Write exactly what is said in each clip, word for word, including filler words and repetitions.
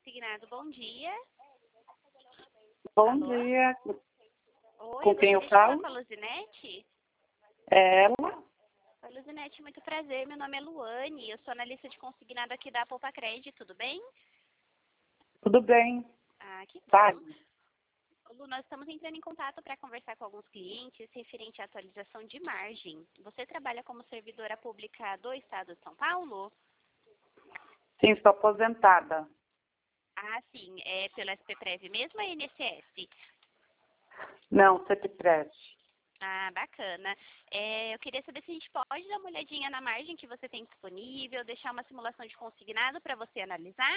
consignado, bom dia. Bom Alô? dia. Oi, Com quem eu gostaria de falar falo? com a Luzinete? É ela? Oi, Luzinete, muito prazer. Meu nome é Luane, eu sou analista de consignado aqui da Poupa Crédito, tudo bem? Tudo bem? Ah, que Tá. bom. Lu, nós estamos entrando em contato para conversar com alguns clientes referente à atualização de margem. Você trabalha como servidora pública do Estado de São Paulo? Sim, estou aposentada. Ah, sim. É pelo S P Prev mesmo ou é I N S S? Não, CEPREV. Ah, bacana. É, eu queria saber se a gente pode dar uma olhadinha na margem que você tem disponível, deixar uma simulação de consignado para você analisar.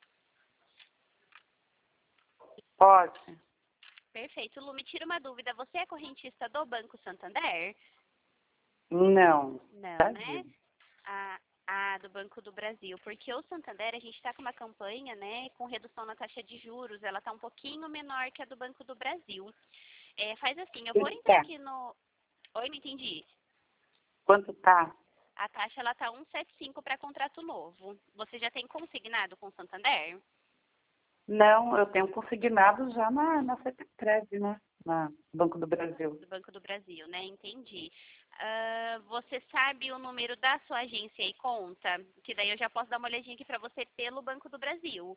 Pode? Perfeito. Lu, me tira uma dúvida. Você é correntista do Banco Santander? Não. Não, né? Brasil. Ah, ah, do Banco do Brasil. Porque o Santander, a gente está com uma campanha, né, com redução na taxa de juros. Ela está um pouquinho menor que a do Banco do Brasil. É, faz assim, eu vou Quanto entrar tá? aqui no... Oi, não entendi. Quanto tá? A taxa ela tá cento e setenta e cinco para contrato novo. Você já tem consignado com o Santander? Não, eu tenho consignado já na, na CEPREV, né? Na Banco do Brasil. Do Banco do Brasil, né? Entendi. Ah, você sabe o número da sua agência e conta? Que daí eu já posso dar uma olhadinha aqui para você pelo Banco do Brasil.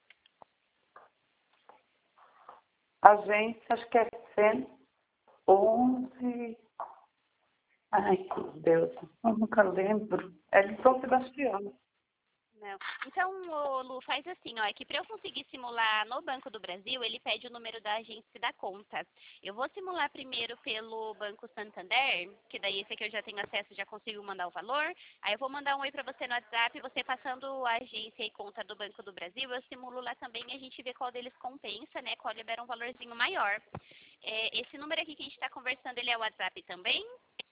Agência, acho que é cento e onze. Ai, meu Deus, eu nunca lembro. É de São Sebastião. Não. Então, ô, Lu, faz assim, ó, é que para eu conseguir simular no Banco do Brasil, ele pede o número da agência e da conta. Eu vou simular primeiro pelo Banco Santander, que daí esse aqui eu já tenho acesso, já consigo mandar o valor. Aí eu vou mandar um oi para você no WhatsApp, você passando a agência e conta do Banco do Brasil, eu simulo lá também e a gente vê qual deles compensa, né, qual libera um valorzinho maior. É, esse número aqui que a gente está conversando, ele é o WhatsApp também?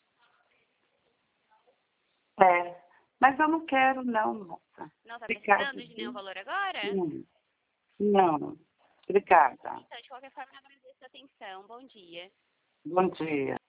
É. Mas eu não quero, não, moça. Não está Obrigada, precisando de nenhum viu? valor agora? Não. Não. Obrigada. Então, de qualquer forma, eu agradeço a atenção. Bom dia. Bom dia.